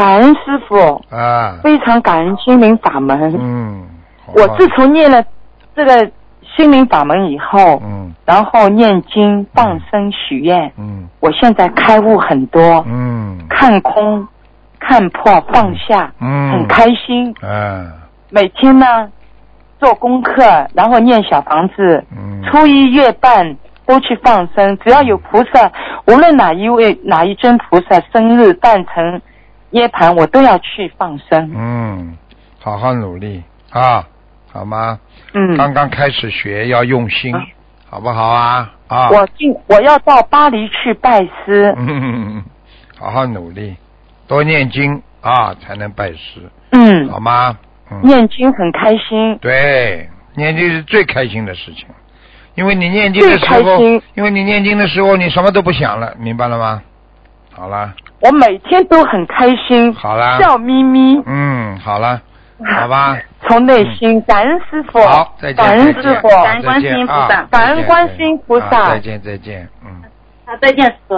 感恩师父啊， 非常感恩心灵法门。 好我自从念了这个心灵法门以后，然后念经放生许愿，我现在开悟很多，看空看破放下，很开心。每天呢做功课，然后念小房子，初一月半都去放生，只要有菩萨，无论哪一尊菩萨生日诞辰涅盘，我都要去放生。 好好努力啊，好吗？刚刚开始学要用心，好不好啊？ 我要到巴黎去拜师。 好好努力，多念经啊，才能拜师。好吗？ 念经很开心。 对，念经是最开心的事情，因为你念经的时候，你什么都不想了，明白了吗？好了。 我每天都很开心。 好了。 笑眯眯。 好了，好吧。 从内心感恩师父。 好，再见。 感恩师父， 感恩观世音菩萨， 感恩观世音菩萨。 再见。 好，再见师父。